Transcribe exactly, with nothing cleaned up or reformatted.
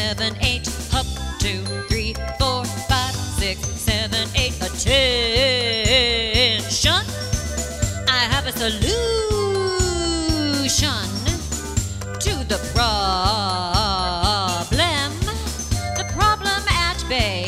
seven, eight. Up, two, three, four, five, six, seven, eight. Attention! I have a solution to the problem. The problem at bay